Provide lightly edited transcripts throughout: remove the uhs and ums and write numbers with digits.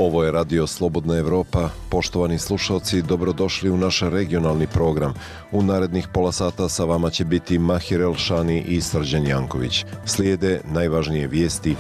Ovo je Radio Slobodna Evropa. Poštovani slušalci, dobrodošli u naš regionalni program. U narednih pola sata sa vama će biti Mahir Elšani i Srđan Janković. Slijede najvažnije vijesti.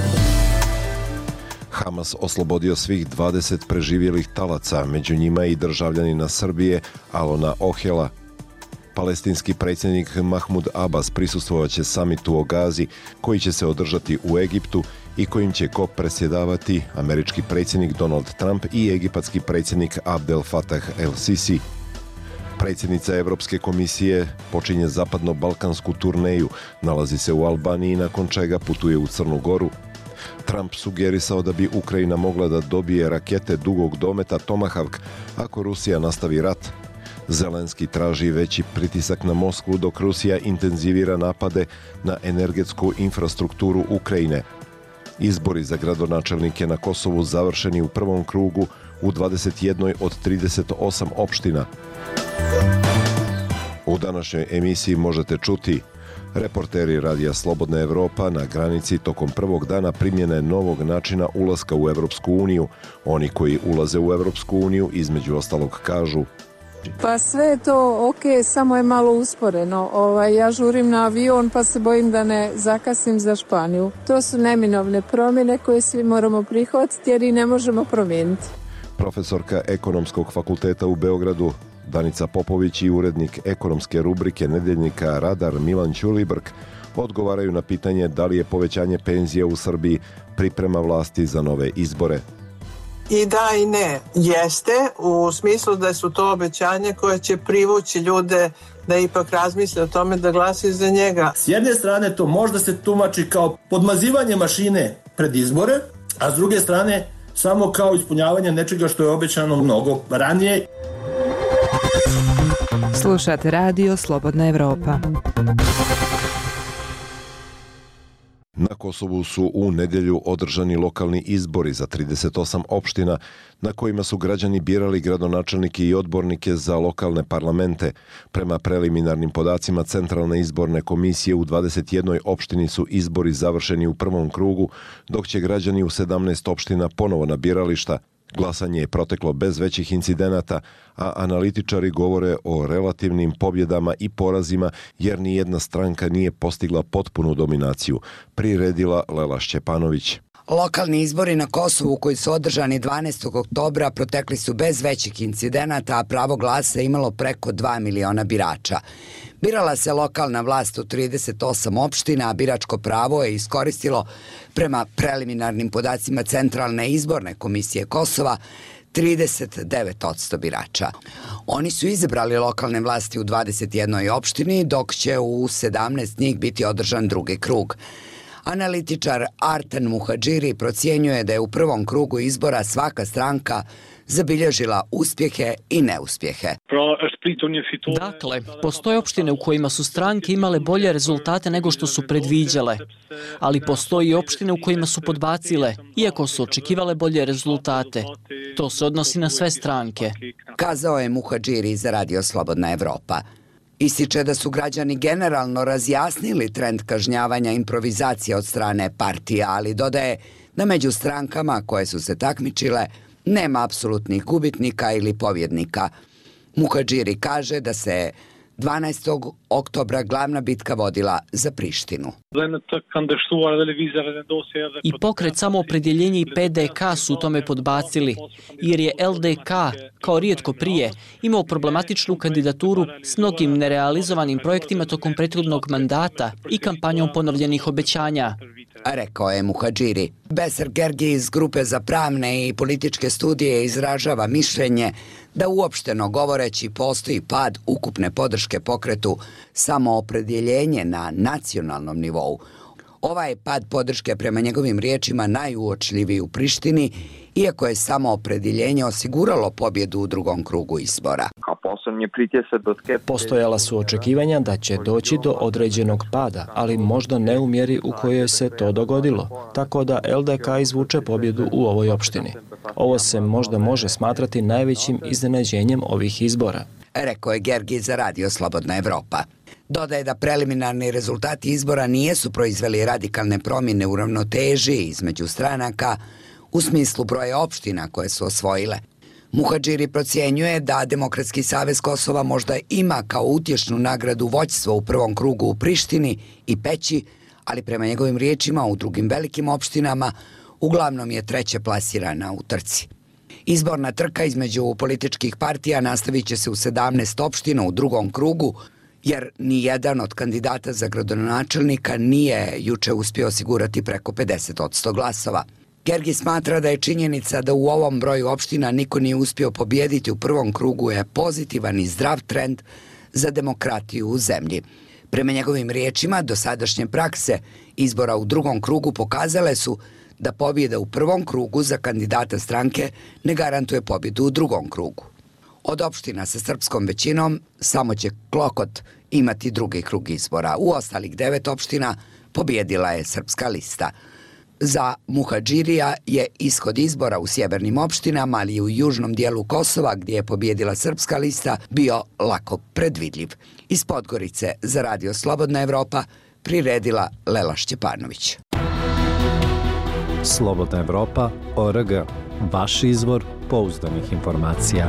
Hamas oslobodio svih 20 preživjelih talaca, među njima i državljanina Srbije Alona Ohela. Palestinski predsjednik Mahmud Abbas prisustvovat će samitu o Gazi koji će se održati u Egiptu i kojim će predsjedavati američki predsjednik Donald Trump i egipatski predsjednik Abdel Fattah el-Sisi. Predsjednica Europske komisije počinje zapadno-balkansku turneju, nalazi se u Albaniji nakon čega putuje u Crnu Goru. Trump sugerisao da bi Ukrajina mogla da dobije rakete dugog dometa Tomahawk ako Rusija nastavi rat. Zelenski traži veći pritisak na Moskvu dok Rusija intenzivira napade na energetsku infrastrukturu Ukrajine. Izbori za gradonačelnike na Kosovu završeni u prvom krugu u 21 od 38 opština. U današnjoj emisiji možete čuti: reporteri Radija Slobodna Evropa na granici tokom prvog dana primjene novog načina ulaska u Evropsku uniju. Oni koji ulaze u Evropsku uniju između ostalog kažu: pa sve je to ok, samo je malo usporeno. Ja žurim na avion pa se bojim da ne zakasnim za Španiju. To su neminovne promjene koje svi moramo prihvatiti jer i ne možemo promijeniti. Profesorka Ekonomskog fakulteta u Beogradu Danica Popović i urednik ekonomske rubrike nedeljnika Radar Milan Ćulibrk odgovaraju na pitanje da li je povećanje penzija u Srbiji priprema vlasti za nove izbore. I da i ne. Jeste, u smislu da su to obećanje koje će privući ljude da ipak razmisle o tome da glasaju za njega. S jedne strane to možda se tumači kao podmazivanje mašine pred izbore, a s druge strane samo kao ispunjavanje nečega što je obećano mnogo ranije. Slušate Radio Slobodna Evropa. Na Kosovu su u nedjelju održani lokalni izbori za 38 opština na kojima su građani birali gradonačelnike i odbornike za lokalne parlamente. Prema preliminarnim podacima Centralne izborne komisije u 21 opštini su izbori završeni u prvom krugu, dok će građani u 17 opština ponovo na birališta. Glasanje je proteklo bez većih incidenata, a analitičari govore o relativnim pobjedama i porazima jer ni jedna stranka nije postigla potpunu dominaciju, priredila Lela Šćepanović. Lokalni izbori na Kosovu koji su održani 12. oktobra protekli su bez većih incidenata, a pravo glasa je imalo preko 2 miliona birača. Birala se lokalna vlast u 38 opština, a biračko pravo je iskoristilo, prema preliminarnim podacima Centralne izborne komisije Kosova, 39% birača. Oni su izabrali lokalne vlasti u 21 opštini, dok će u 17 njih biti održan drugi krug. Analitičar Artan Muhadžiri procjenjuje da je u prvom krugu izbora svaka stranka zabilježila uspjehe i neuspjehe. Dakle, postoje opštine u kojima su stranke imale bolje rezultate nego što su predviđale, ali postoji i opštine u kojima su podbacile, iako su očekivale bolje rezultate. To se odnosi na sve stranke. Kazao je Muhadžiri za Radio Slobodna Evropa. Ističe da su građani generalno razjasnili trend kažnjavanja improvizacije od strane partija, ali dodaje da među strankama koje su se takmičile nema apsolutnih gubitnika ili pobjednika. Muhadžiri kaže da se 12. oktobra glavna bitka vodila za Prištinu. I pokret Samoopredjeljenje i PDK su u tome podbacili, jer je LDK, kao rijetko prije, imao problematičnu kandidaturu s mnogim nerealizovanim projektima tokom prethodnog mandata i kampanjom ponovljenih obećanja. Rekao je Muhadžiri. Beser Gergi iz Grupe za pravne i političke studije izražava mišljenje da uopšteno govoreći postoji pad ukupne podrške pokretu Samoopredjeljenje na nacionalnom nivou. Ovaj pad podrške prema njegovim riječima najuočljiviji u Prištini, iako je Samoopredjeljenje osiguralo pobjedu u drugom krugu izbora. Postojala su očekivanja da će doći do određenog pada, ali možda ne u mjeri u kojoj se to dogodilo, tako da LDK izvuče pobjedu u ovoj opštini. Ovo se možda može smatrati najvećim iznenađenjem ovih izbora. Rekao je Gergi za Radio Slobodna Evropa. Dodaje da preliminarni rezultati izbora nijesu proizveli radikalne promjene u ravnoteži između stranaka, u smislu broja opština koje su osvojile. Muhadžiri procjenjuje da Demokratski savez Kosova možda ima kao utješnu nagradu vođstvo u prvom krugu u Prištini i Peći, ali prema njegovim riječima u drugim velikim opštinama uglavnom je treće plasirana u trci. Izborna trka između političkih partija nastavit će se u 17 opština u drugom krugu, jer ni jedan od kandidata za gradonačelnika nije juče uspio osigurati preko 50% glasova. Gergi smatra da je činjenica da u ovom broju opština niko nije uspio pobijediti u prvom krugu je pozitivan i zdrav trend za demokratiju u zemlji. Prema njegovim riječima, dosadašnje prakse izbora u drugom krugu pokazale su da pobjeda u prvom krugu za kandidata stranke ne garantuje pobjedu u drugom krugu. Od opština sa srpskom većinom samo će Klokot imati drugi krug izbora. U ostalih 9 opština pobjedila je srpska lista. Za muhadžirija je ishod izbora u sjevernim opštinama, ali i u južnom dijelu Kosova, gdje je pobjedila srpska lista, bio lako predvidljiv. Iz Podgorice za Radio Slobodna Evropa priredila Lela Šćepanović. Slobodna Evropa.org. Vaš izvor pouzdanih informacija.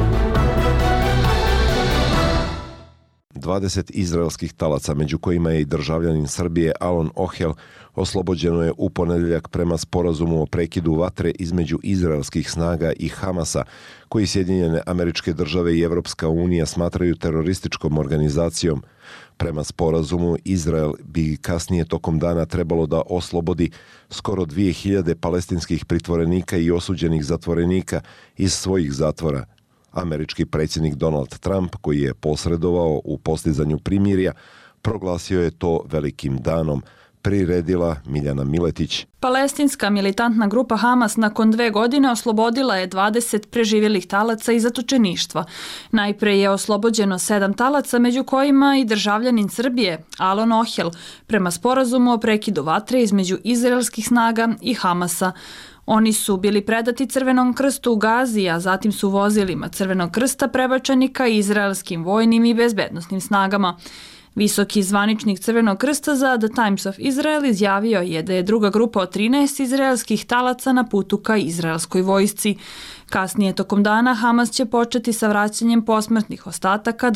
20 izraelskih talaca, među kojima je i državljanin Srbije Alon Ohel, oslobođeno je u ponedjeljak prema sporazumu o prekidu vatre između izraelskih snaga i Hamasa, koji Sjedinjene Američke Države i Evropska unija smatraju terorističkom organizacijom. Prema sporazumu, Izrael bi kasnije tokom dana trebalo da oslobodi skoro 2000 palestinskih pritvorenika i osuđenih zatvorenika iz svojih zatvora. Američki predsjednik Donald Trump, koji je posredovao u postizanju primirja, proglasio je to velikim danom, priredila Miljana Miletić. Palestinska militantna grupa Hamas nakon 2 godine oslobodila je 20 preživjelih talaca iz zatočeništva. Najpre je oslobođeno 7 talaca, među kojima i državljanin Srbije, Alon Ohel, prema sporazumu o prekidu vatre između izraelskih snaga i Hamasa. Oni su bili predati Crvenom krstu u Gazi, a zatim su vozilima Crvenog krsta prebačeni ka izraelskim vojnim i bezbednosnim snagama. Visoki zvaničnik Crvenog krsta za The Times of Israel izjavio je da je druga grupa od 13 izraelskih talaca na putu ka izraelskoj vojsci. Kasnije tokom dana Hamas će početi sa vraćanjem posmrtnih ostataka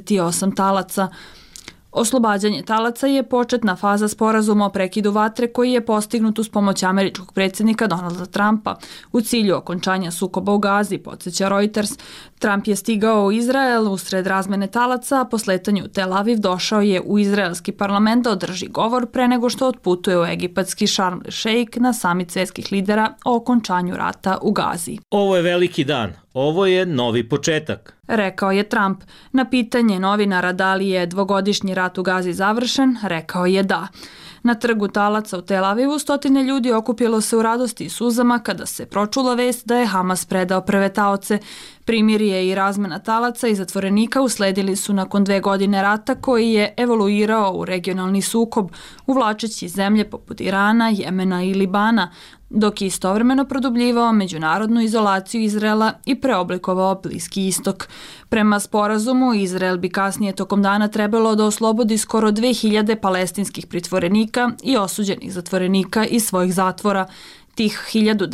28 talaca. Oslobađanje talaca je početna faza sporazuma o prekidu vatre koji je postignut uz pomoć američkog predsjednika Donalda Trumpa u cilju okončanja sukoba u Gazi, podsjeća Reuters. Trump je stigao u Izrael usred razmene talaca, a po sletanju u Tel Aviv došao je u izraelski parlament da održi govor pre nego što otputuje u egipatski Sharm el-Sheikh na samit svjetskih lidera o okončanju rata u Gazi. Ovo je veliki dan. Ovo je novi početak, rekao je Trump. Na pitanje novinara da li je 2-godišnji rat u Gazi završen, rekao je da. Na trgu talaca u Tel Avivu 100 ljudi okupilo se u radosti i suzama kada se pročula vest da je Hamas predao prve taoce. Primirje i razmena talaca i zatvorenika usledili su nakon 2 godine rata koji je evoluirao u regionalni sukob, uvlačeći zemlje poput Irana, Jemena i Libana, dok je istovremeno produbljivao međunarodnu izolaciju Izraela i preoblikovao Bliski istok. Prema sporazumu, Izrael bi kasnije tokom dana trebalo da oslobodi skoro 2000 palestinskih pritvorenika i osuđenih zatvorenika iz svojih zatvora. Tih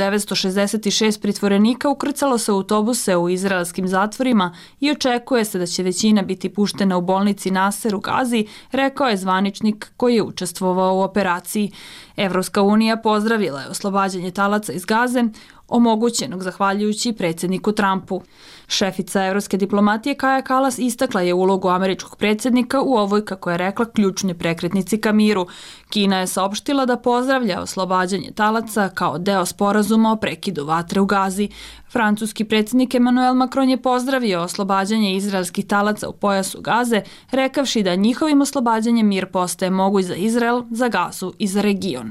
1966 pritvorenika ukrcalo se u autobuse u izraelskim zatvorima i očekuje se da će većina biti puštena u bolnici Naser u Gazi, rekao je zvaničnik koji je učestvovao u operaciji. Evropska unija pozdravila je oslobađanje talaca iz Gaze, omogućenog zahvaljujući predsjedniku Trumpu. Šefica evropske diplomatije Kaja Kalas istakla je ulogu američkog predsjednika u ovoj, kako je rekla, ključnoj prekretnici ka miru. Kina je saopštila da pozdravlja oslobađanje talaca kao deo sporazuma o prekidu vatre u Gazi. Francuski predsjednik Emmanuel Macron je pozdravio oslobađanje izraelskih talaca u pojasu Gaze, rekavši da njihovim oslobađanjem mir postaje moguć za Izrael, za Gazu i za region.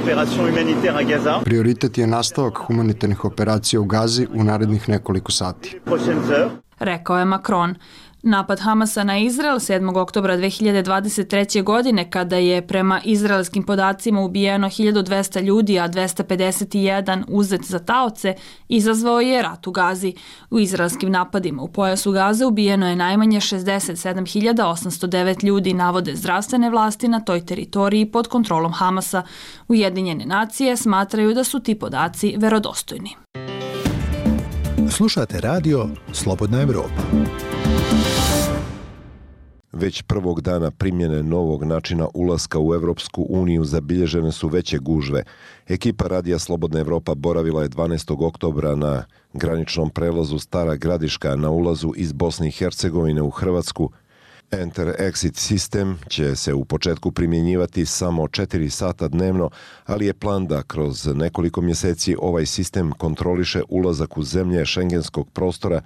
Prioritet je nastavak humanitarnih operacija u Gazi u narednih nekoliko sati, rekao je Macron. Napad Hamasa na Izrael 7. oktobra 2023. godine, kada je prema izraelskim podacima ubijeno 1200 ljudi, a 251 uzet za taoce, izazvao je rat u Gazi. U izraelskim napadima u pojasu Gaze ubijeno je najmanje 67.809 ljudi, navode zdravstvene vlasti na toj teritoriji pod kontrolom Hamasa. Ujedinjene nacije smatraju da su ti podaci verodostojni. Slušate radio Slobodna Evropa. Već prvog dana primjene novog načina ulaska u Evropsku uniju zabilježene su veće gužve. Ekipa Radija Slobodna Evropa boravila je 12. oktobra na graničnom prelazu Stara Gradiška na ulazu iz Bosne i Hercegovine u Hrvatsku. Enter-exit sistem će se u početku primjenjivati samo 4 sata dnevno, ali je plan da kroz nekoliko mjeseci ovaj sistem kontroliše ulazak u zemlje šengenskog prostora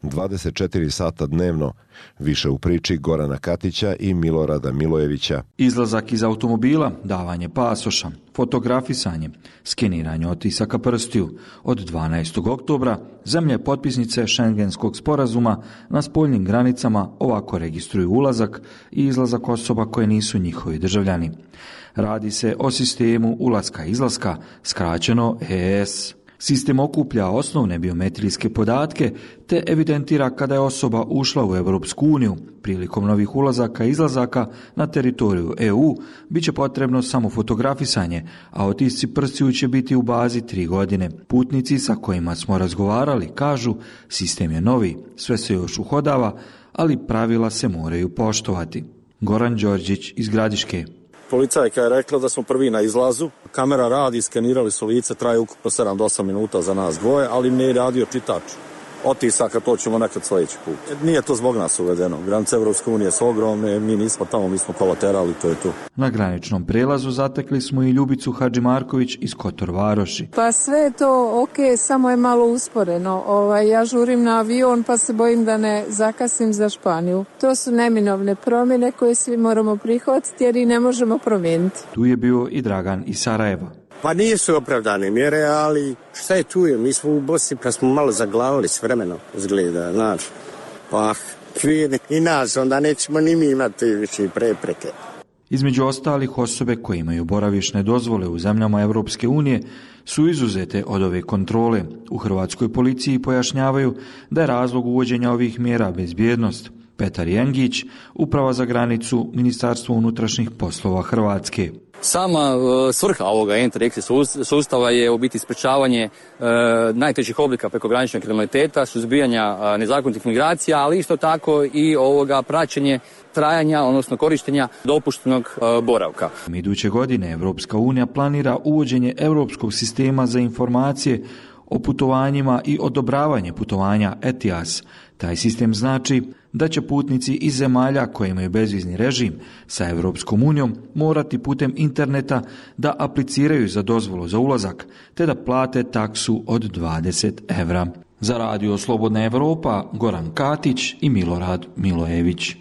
24 sata dnevno. Više u priči Gorana Katića i Milorada Milojevića. Izlazak iz automobila, davanje pasoša, fotografisanje, skeniranje otisaka prstiju. Od 12. oktobra zemlje potpisnice Šengenskog sporazuma na spoljnim granicama ovako registruju ulazak i izlazak osoba koje nisu njihovi državljani. Radi se o sistemu ulaska-izlaska, skraćeno EES. Sistem okuplja osnovne biometrijske podatke te evidentira kada je osoba ušla u Europsku uniju. Prilikom novih ulazaka i izlazaka na teritoriju EU bit će potrebno samo fotografisanje, a otisci prstiju će biti u bazi 3 godine. Putnici sa kojima smo razgovarali kažu sistem je novi, sve se još uhodava, ali pravila se moraju poštovati. Goran Đorđić iz Gradiške. Policajka je rekla da smo prvi na izlazu, kamera radi, skenirali su lice, traje ukupno 7 do 8 minuta za nas dvoje, ali ne je radio čitač. Otisaka to ćemo nekad sljedeći put. Nije to zbog nas uvedeno. Granice Evropske unije su ogromne, mi nismo tamo, mi smo kolaterali, to je to. Na graničnom prelazu zatekli smo i Ljubicu Hadžimarković iz Kotor Varoši. Pa sve je to ok, samo je malo usporeno. Ja žurim na avion pa se bojim da ne zakasnim za Španiju. To su neminovne promjene koje svi moramo prihvatiti jer i ne možemo promijeniti. Tu je bio i Dragan iz Sarajeva. Pa nisu opravdane mjere, ali šta je tu? Mi smo u Bosni pa smo malo zaglavili s vremenom, izgleda, znaš. Pa kvir i nas, onda nećemo ni mi imati više prepreke. Između ostalih, osobe koje imaju boravišne dozvole u zemljama Evropske unije su izuzete od ove kontrole. U hrvatskoj policiji pojašnjavaju da je razlog uvođenja ovih mjera bezbjednost. Petar Jengić, Uprava za granicu, Ministarstvo unutrašnjih poslova Hrvatske. Sama svrha ovoga Enter-exit sustava je u biti sprečavanje najtežih oblika prekograničnog kriminaliteta, suzbijanja nezakonitih migracija, ali isto tako i praćenje trajanja, odnosno korištenja dopuštenog boravka. Iduće godine Evropska unija planira uvođenje europskog sistema za informacije o putovanjima i odobravanje putovanja ETIAS. Taj sistem znači da će putnici iz zemalja koje imaju bezvizni režim sa Evropskom unijom morati putem interneta da apliciraju za dozvolu za ulazak, te da plate taksu od 20 evra. Za Radio Slobodna Evropa, Goran Katić i Milorad Milojević.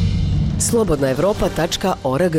slobodnaevropa.org.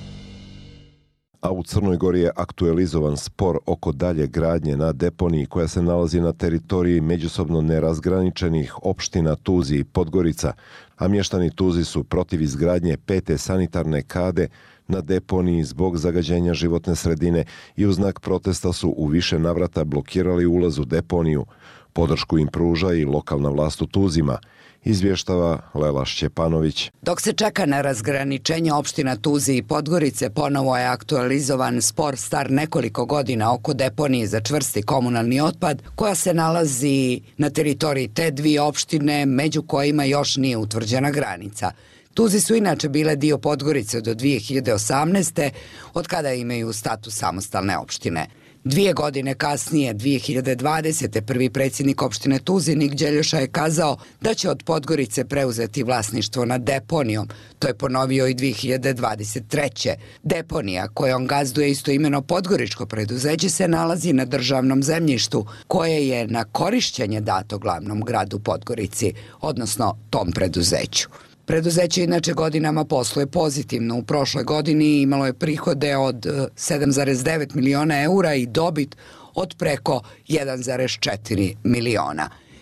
A u Crnoj Gori je aktualizovan spor oko dalje gradnje na deponiji koja se nalazi na teritoriji međusobno nerazgraničenih opština Tuzi i Podgorica, a mještani Tuzi su protiv izgradnje 5. sanitarne kade na deponiji zbog zagađenja životne sredine i u znak protesta su u više navrata blokirali ulaz u deponiju. Podršku im pruža i lokalna vlast u Tuzima, izvještava Lela Šćepanović. Dok se čeka na razgraničenje opština Tuzi i Podgorice, ponovo je aktualizovan spor star nekoliko godina oko deponije za čvrsti komunalni otpad, koja se nalazi na teritoriji te dvije opštine, među kojima još nije utvrđena granica. Tuzi su inače bile dio Podgorice do 2018. od kada imaju status samostalne opštine. 2 godine kasnije, 2020. prvi predsjednik opštine Tuzi, Nik Đeljoša, je kazao da će od Podgorice preuzeti vlasništvo nad deponijom. To je ponovio i 2023. Deponija kojom gazduje istoimeno podgoričko preduzeće se nalazi na državnom zemljištu koje je na korišćenje dato glavnom gradu Podgorici, odnosno tom preduzeću. Preduzeće inače godinama posluje pozitivno. U prošloj godini imalo je prihode od 7,9 miliona eura i dobit od preko 1,4 miliona.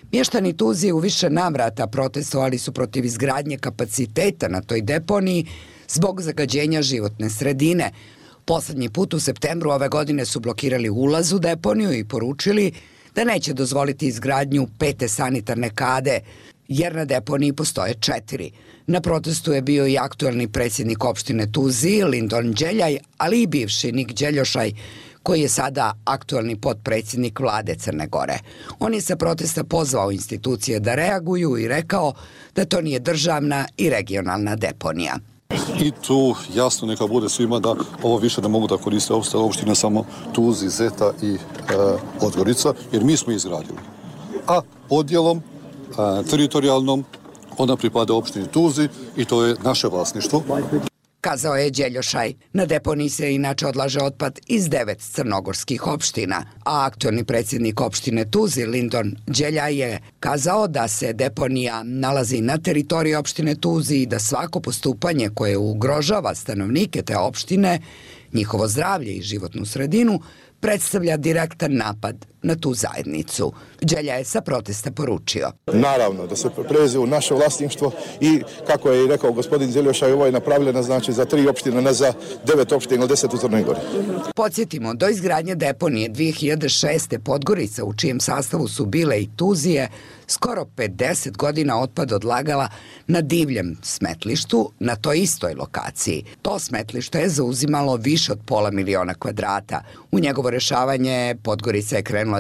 Mještani Tuzije u više navrata protestovali su protiv izgradnje kapaciteta na toj deponiji zbog zagađenja životne sredine. Poslednji put u septembru ove godine su blokirali ulaz u deponiju i poručili da neće dozvoliti izgradnju 5. sanitarne kade, jer na deponiji postoje 4. Na protestu je bio i aktuelni predsjednik opštine Tuzije, Lindon Đeljaj, ali i bivši Nik Đeljošaj, koji je sada aktuelni potpredsjednik vlade Crne Gore. On je sa protesta pozvao institucije da reaguju i rekao da to nije državna i regionalna deponija. I tu jasno neka bude svima da ovo više ne mogu da koriste ostale opštine, samo Tuzi, Zeta i Podgorica, jer mi smo izgradili. A podjelom teritorijalnom ona pripada opštini Tuzi i to je naše vlasništvo. Kazao je Đeljošaj. Na deponiji se inače odlaže otpad iz 9 crnogorskih opština, a aktuelni predsjednik opštine Tuzi, Lindon Đeljaj, je kazao da se deponija nalazi na teritoriji opštine Tuzi i da svako postupanje koje ugrožava stanovnike te opštine, njihovo zdravlje i životnu sredinu, predstavlja direktan napad na tu zajednicu. Đelja je sa protesta poručio. Naravno, da se preveze u naše vlasništvo i, kako je i rekao gospodin Đeljošaj, ovo je napravljeno znači za 3 opštine, ne za 9 opština ili 10 u Crnoj Gori. Podsjetimo, do izgradnje deponije 2006. Podgorica, u čijem sastavu su bile i Tuzije, skoro 50 godina otpad odlagala na divljem smetlištu na toj istoj lokaciji. To smetlište je zauzimalo više od 500.000 kvadrata. U njegovo rešavanje Podgorica je krenula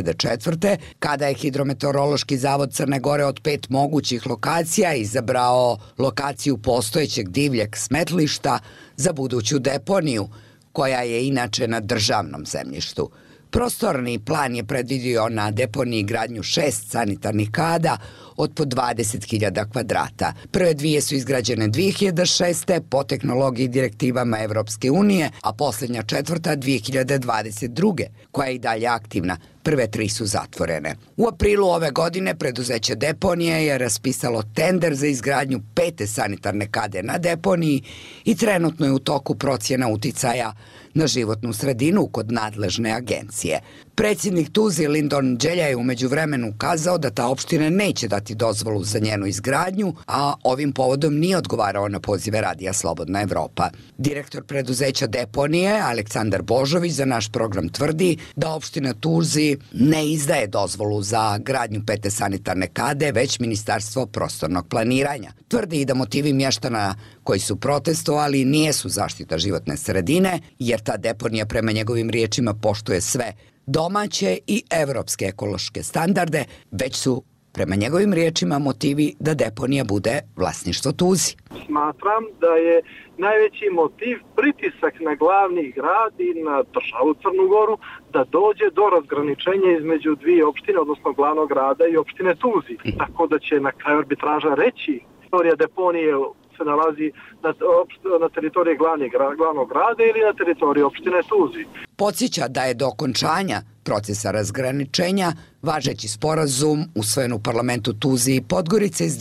2004. kada je Hidrometeorološki zavod Crne Gore od 5 mogućih lokacija izabrao lokaciju postojećeg divljeg smetlišta za buduću deponiju, koja je inače na državnom zemljištu. Prostorni plan je predvidio na deponiji gradnju 6 sanitarnih kada od po 20.000 kvadrata. Prve 2 su izgrađene 2006. po tehnologiji i direktivama Evropske unije, a posljednja 4. 2022. koja je i dalje aktivna. Prve 3 su zatvorene. U aprilu ove godine preduzeće deponije je raspisalo tender za izgradnju 5. sanitarne kade na deponiji i trenutno je u toku procjena uticaja na životnu sredinu kod nadležne agencije. Predsjednik Tuzi Lindon Đeljaj je u međuvremenu kazao da ta opština neće dati dozvolu za njenu izgradnju, a ovim povodom nije odgovarao na pozive Radija Slobodna Evropa. Direktor preduzeća deponije Aleksandar Božović za naš program tvrdi da opština Tuzi ne izdaje dozvolu za gradnju 5. sanitarne kade, već Ministarstvo prostornog planiranja. Tvrdi i da motivi mještana koji su protestovali nijesu zaštita životne sredine, jer ta deponija prema njegovim riječima poštuje sve domaće i evropske ekološke standarde, već su prema njegovim riječima motivi da deponija bude vlasništvo Tuzi. Smatram da je najveći motiv pritisak na glavni grad i na državu Crnu Goru da dođe do razgraničenja između 2 opštine, odnosno glavnog grada i opštine Tuzi. Tako da će na kraju arbitraža reći istorija deponije se nalazi na teritoriji glavnog grada ili na teritoriji opštine Tuzi. Podsjeća da je do okončanja procesa razgraničenja važeći sporazum usvojen u parlamentu Tuzi i Podgorice iz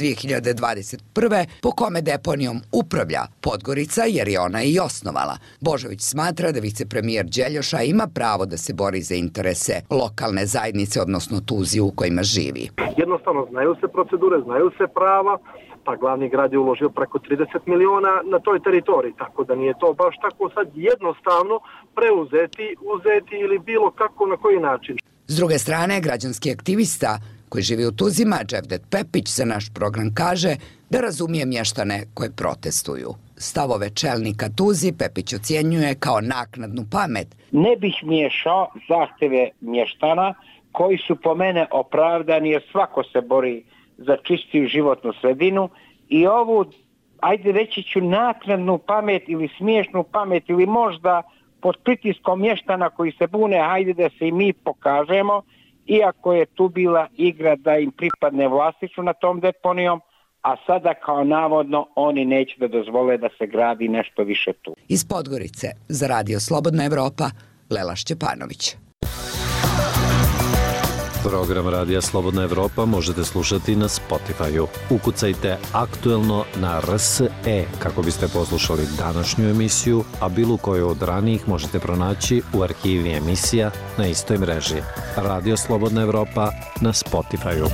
2021. po kome deponijom upravlja Podgorica, jer je ona i osnovala. Božović smatra da vicepremijer Đeljoša ima pravo da se bori za interese lokalne zajednice, odnosno Tuzi u kojima živi. Jednostavno znaju se procedure, znaju se prava, pa glavni grad je uložio preko 30 miliona na toj teritoriji, tako da nije to baš tako sad jednostavno preuzeti, uzeti ili bilo kako, na koji način. S druge strane, građanski aktivista koji živi u Tuzima, Dževdet Pepić, za naš program kaže da razumije mještane koje protestuju. Stavove čelnika Tuzi Pepić ocjenjuje kao naknadnu pamet. Ne bih miješao zahtjeve mještana koji su po mene opravdani, jer svako se bori za čistiju životnu sredinu i ovu, ajde reći ću, naknadnu pamet ili smiješnu pamet ili možda pod pritiskom mještana koji se bune, hajde da se i mi pokažemo, iako je tu bila igra da im pripadne vlasništvo na tom deponijom, a sada kao navodno oni neće da dozvole da se gradi nešto više tu. Iz Podgorice za Radio Slobodna Evropa, Lela Šćepanović. Program Radija Slobodna Evropa možete slušati na Spotify-u. Ukucajte aktuelno na RSE kako biste poslušali današnju emisiju, a bilo koju od ranijih možete pronaći u arhivi emisija na istoj mreži. Radio Slobodna Evropa na Spotify-u.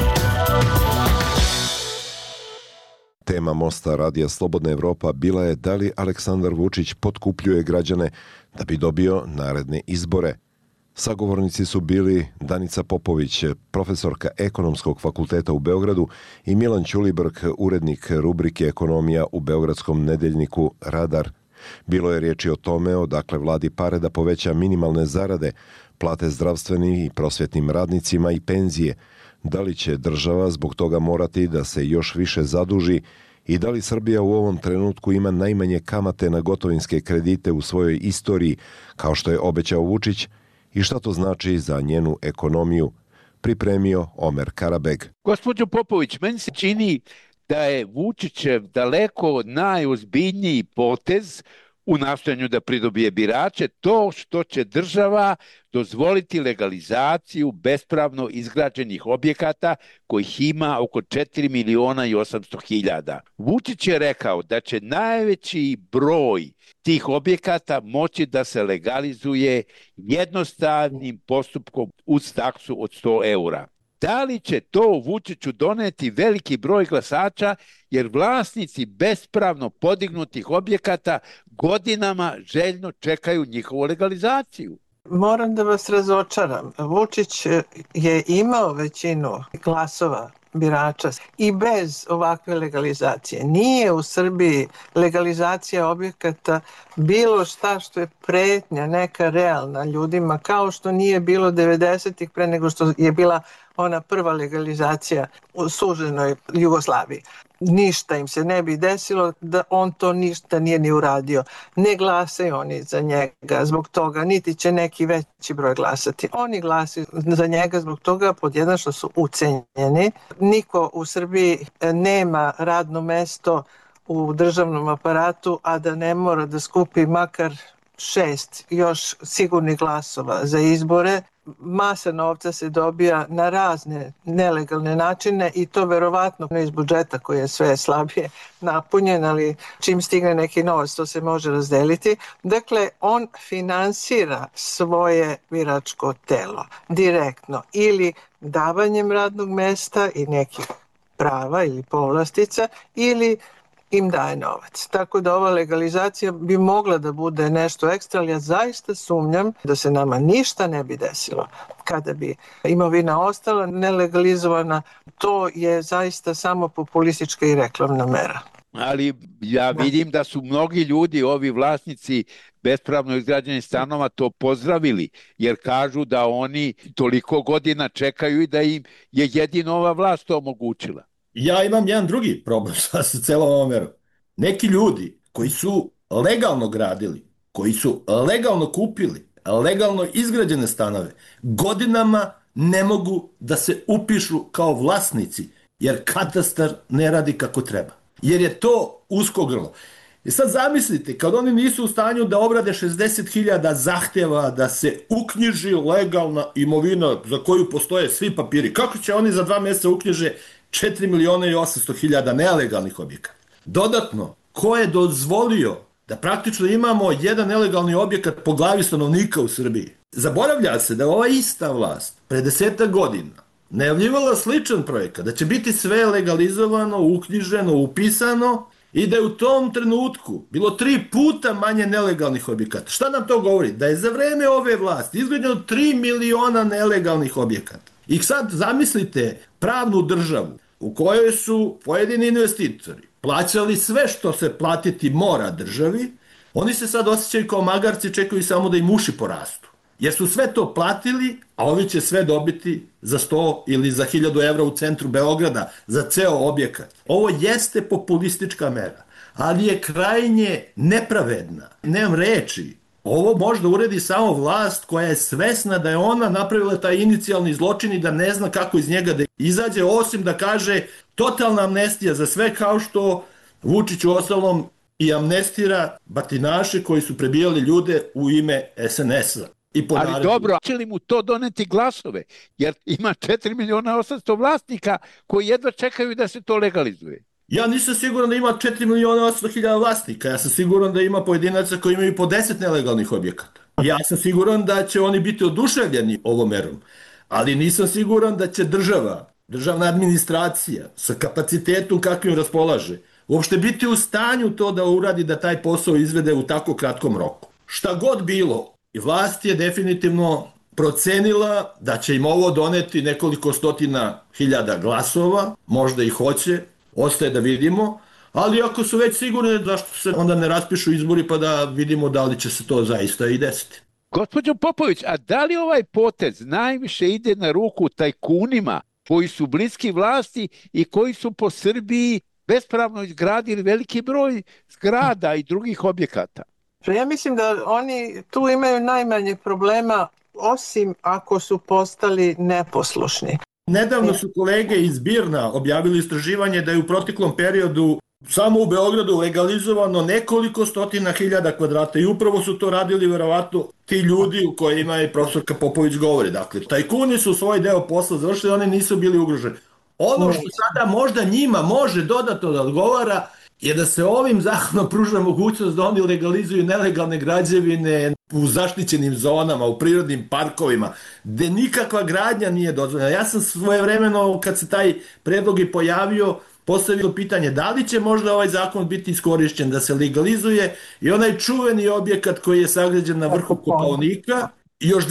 Tema mosta Radija Slobodna Evropa bila je da li Aleksandar Vučić potkupljuje građane da bi dobio naredne izbore. Sagovornici su bili Danica Popović, profesorka Ekonomskog fakulteta u Beogradu, i Milan Ćulibrk, urednik rubrike Ekonomija u beogradskom nedeljniku Radar. Bilo je riječi o tome odakle vladi pare da poveća minimalne zarade, plate zdravstvenim i prosvjetnim radnicima i penzije. Da li će država zbog toga morati da se još više zaduži i da li Srbija u ovom trenutku ima najmanje kamate na gotovinske kredite u svojoj istoriji, kao što je obećao Vučić, i šta to znači za njenu ekonomiju, pripremio Omer Karabeg. Gospođo Popović, meni se čini da je Vučićev daleko najozbiljniji potez u nastojanju da pridobije birače to što će država dozvoliti legalizaciju bespravno izgrađenih objekata kojih ima oko 4.800.000. Vučić je rekao da će najveći broj tih objekata moći da se legalizuje jednostavnim postupkom uz taksu od 100 eura. Da li će to Vučiću doneti veliki broj glasača, jer vlasnici bespravno podignutih objekata godinama željno čekaju njihovu legalizaciju? Moram da vas razočaram. Vučić je imao većinu glasova birača i bez ovakve legalizacije. Nije u Srbiji legalizacija objekata bilo šta što je pretnja neka realna ljudima, kao što nije bilo 90-ih pre nego što je bila ona prva legalizacija u suženoj Jugoslaviji. Ništa im se ne bi desilo da on to ništa nije ni uradio. Ne glasaju oni za njega zbog toga, niti će neki veći broj glasati. Oni glasaju za njega zbog toga, pod jedan, što su ucenjeni. Niko u Srbiji nema radno mesto u državnom aparatu, a da ne mora da skupi makar 6 još sigurnih glasova za izbore. Masa novca se dobija na razne nelegalne načine i to verovatno iz budžeta koji je sve slabije napunjen, ali čim stigne neki novac to se može razdeliti. Dakle, on finansira svoje biračko telo direktno ili davanjem radnog mesta i nekih prava ili povlastica ili im daje novac. Tako da ova legalizacija bi mogla da bude nešto ekstra, ali ja zaista sumnjam da se nama ništa ne bi desilo kada bi imovina ostala nelegalizovana. To je zaista samo populistička i reklamna mera. Ali ja vidim da su mnogi ljudi, ovi vlasnici bespravno izgrađenih stanova, to pozdravili, jer kažu da oni toliko godina čekaju i da im je jedino ova vlast to omogućila. Ja imam jedan drugi problem sa celom ovom merom. Neki ljudi koji su legalno gradili, koji su legalno kupili, legalno izgrađene stanove, godinama ne mogu da se upišu kao vlasnici, jer katastar ne radi kako treba. Jer je to usko grlo. I sad zamislite, kad oni nisu u stanju da obrade 60.000 zahtjeva da se uknjiži legalna imovina za koju postoje svi papiri, kako će oni za 2 mjeseca uknjiže 4.800.000 nelegalnih objekata? Dodatno, ko je dozvolio da praktično imamo jedan nelegalni objekat po glavi stanovnika u Srbiji? Zaboravlja se da ova ista vlast pre 10 godina najavljivala sličan projekat, da će biti sve legalizovano, uknjiženo, upisano i da je u tom trenutku bilo 3 puta manje nelegalnih objekata. Šta nam to govori? Da je za vreme ove vlasti izgrađeno 3 miliona nelegalnih objekata. I sad zamislite pravnu državu u kojoj su pojedini investitori plaćali sve što se platiti mora državi, oni se sad osjećaju kao magarci, čekaju samo da im uši porastu. Jer su sve to platili, a ovi će sve dobiti za 100 ili za 1000 evra u centru Beograda za ceo objekat. Ovo jeste populistička mera, ali je krajnje nepravedna. Nemam reči. Ovo možda uredi samo vlast koja je svesna da je ona napravila taj inicijalni zločin i da ne zna kako iz njega da izađe, osim da kaže totalna amnestija za sve, kao što Vučić u ostalom i amnestira batinaše koji su prebijali ljude u ime SNS-a. Ali dobro, će li mu to doneti glasove? Jer ima 4.800.000 vlasnika koji jedva čekaju da se to legalizuje. Ja nisam siguran da ima 4.800.000 vlasnika. Ja sam siguran da ima pojedinaca koji imaju po 10 nelegalnih objekata. Ja sam siguran da će oni biti oduševljeni ovom merom. Ali nisam siguran da će državna administracija sa kapacitetom kakvim raspolaže uopšte biti u stanju to da uradi, da taj posao izvede u tako kratkom roku. Šta god bilo, vlast je definitivno procenila da će im ovo doneti nekoliko stotina hiljada glasova, možda i hoće, ostaje da vidimo, ali ako su već sigurni, zašto se onda ne raspišu izbori pa da vidimo da li će se to zaista i desiti. Gospođo Popović, a da li ovaj potez najviše ide na ruku tajkunima koji su bliski vlasti i koji su po Srbiji bespravno izgradili veliki broj zgrada i drugih objekata? Ja mislim da oni tu imaju najmanje problema, osim ako su postali neposlušni. Nedavno su kolege iz BIRN-a objavili istraživanje da je u proteklom periodu samo u Beogradu legalizovano nekoliko stotina hiljada kvadrata i upravo su to radili verovatno ti ljudi u kojima je profesorka Popović govori. Dakle, tajkuni su svoj deo posla završili, oni nisu bili ugroženi. Ono što sada možda njima može dodatno da odgovara je da se ovim zakonom pruža mogućnost da oni legalizuju nelegalne građevine u zaštićenim zonama, u prirodnim parkovima, gde nikakva gradnja nije dozvoljena. Ja sam svojevremeno, kad se taj predlog i pojavio, postavio pitanje da li će možda ovaj zakon biti iskorišćen da se legalizuje i onaj čuveni objekat koji je sagrađen na vrhu Kopaonika. Još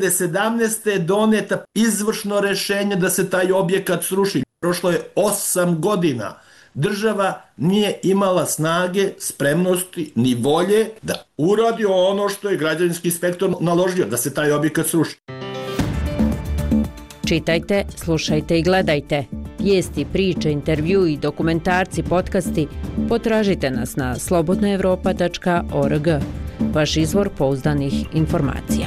2017. je doneta izvršno rešenje da se taj objekat sruši. Prošlo je 8 godina. Država nije imala snage, spremnosti ni volje da uradi ono što je građevinski inspektor naložio, da se taj objekat sruši. Čitajte, slušajte i gledajte. Vijesti, priče, intervju i dokumentarci, podcasti potražite nas na slobodnaevropa.org. Vaš izvor pouzdanih informacija.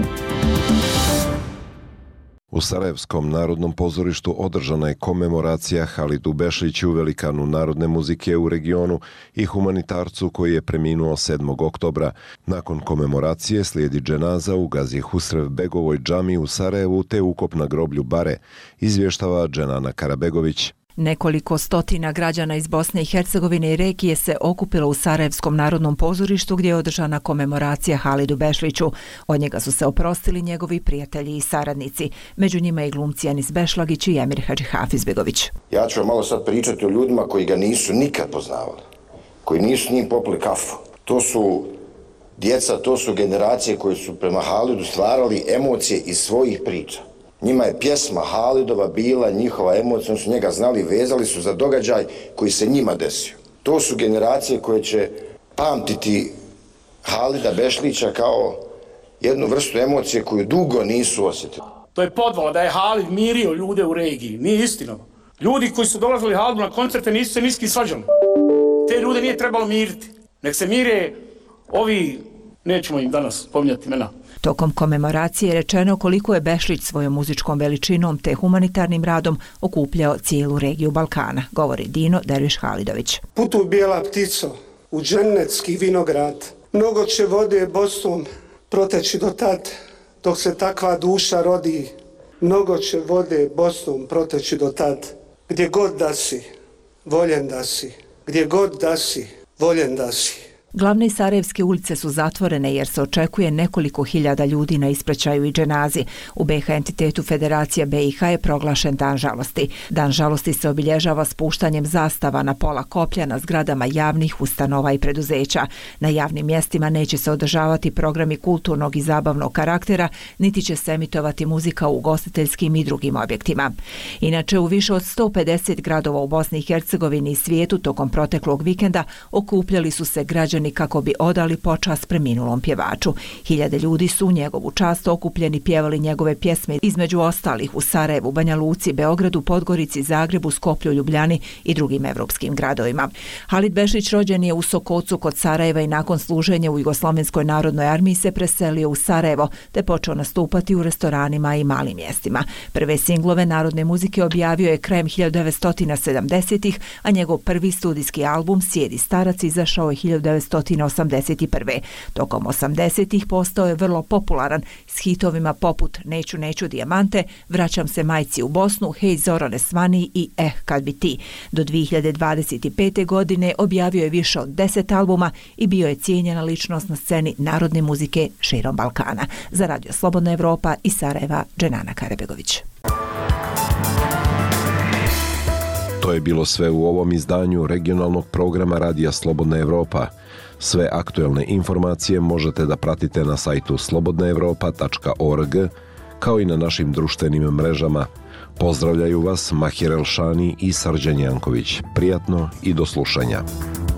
U Sarajevskom narodnom pozorištu održana je komemoracija Halidu Bešliću, velikanu narodne muzike u regionu i humanitarcu koji je preminuo 7. oktobra. Nakon komemoracije slijedi dženaza u Gazi Husrev Begovoj džami u Sarajevu te ukop na groblju Bare, izvještava Dženana Karabegović. Nekoliko stotina građana iz Bosne i Hercegovine i regije se okupilo u Sarajevskom narodnom pozorištu gdje je održana komemoracija Halidu Bešliću. Od njega su se oprostili njegovi prijatelji i saradnici. Među njima i glumci Anis Bešlagić i Emir Hadžihafizbegović. Ja ću vam malo sad pričati o ljudima koji ga nisu nikad poznavali, koji nisu s njim popili kafu. To su djeca, to su generacije koje su prema Halidu stvarali emocije iz svojih priča. Njima je pjesma Halidova bila njihova emocija, oni su njega znali, vezali su za događaj koji se njima desio. To su generacije koje će pamtiti Halida Bešlića kao jednu vrstu emocije koju dugo nisu osjetili. To je podvala da je Halid mirio ljude u regiji, nije istina. Ljudi koji su dolazili Halidu na koncerte nisu se niski svađali. Te ljude nije trebalo miriti. Nek se mire ovi, nećemo im danas spominjati imena. Tokom komemoracije je rečeno koliko je Bešlić svojom muzičkom veličinom te humanitarnim radom okupljao cijelu regiju Balkana, govori Dino Derviš Halidović. Putuj bijela ptico u džennetski vinograd, mnogo će vode Bosnom proteći do tad dok se takva duša rodi. Mnogo će vode Bosnom proteći do tad, gdje god da si, voljen da si, gdje god da si, voljen da si. Glavne sarajevske ulice su zatvorene jer se očekuje nekoliko hiljada ljudi na ispraćaju i dženazi. U BiH entitetu Federacija BiH je proglašen Dan žalosti. Dan žalosti se obilježava spuštanjem zastava na pola koplja na zgradama javnih ustanova i preduzeća. Na javnim mjestima neće se održavati programi kulturnog i zabavnog karaktera, niti će se emitovati muzika u ugostiteljskim i drugim objektima. Inače, u više od 150 gradova u Bosni i Hercegovini i svijetu tokom proteklog vikenda okupljali su se građani kako bi odali počast preminulom pjevaču. Hiljade ljudi su u njegovu čast okupljeni pjevali njegove pjesme, između ostalih u Sarajevu, Banja Luci, Beogradu, Podgorici, Zagrebu, Skoplju, Ljubljani i drugim evropskim gradovima. Halid Bešlić rođen je u Sokocu kod Sarajeva i nakon služenja u Jugoslovenskoj narodnoj armiji se preselio u Sarajevo te počeo nastupati u restoranima i malim mjestima. Prve singlove narodne muzike objavio je krajem 1970-ih, a njegov prvi studijski album Sjedi starac izašao je 1980 1981. Tokom 80-ih postao je vrlo popularan s hitovima poput Neću, neću dijamante, Vraćam se majci u Bosnu, Hej Zorane svani i Kad bi ti. Do 2025. godine objavio je više od 10 albuma i bio je cijenjena ličnost na sceni narodne muzike širom Balkana. Za Radio Slobodna Evropa iz Sarajeva, Dženana Karebegović. To je bilo sve u ovom izdanju regionalnog programa Radija Slobodna Evropa. Sve aktuelne informacije možete da pratite na sajtu slobodnaevropa.org, kao i na našim društvenim mrežama. Pozdravljaju vas Mahir Elšani i Srđan Janković. Prijatno i do slušanja.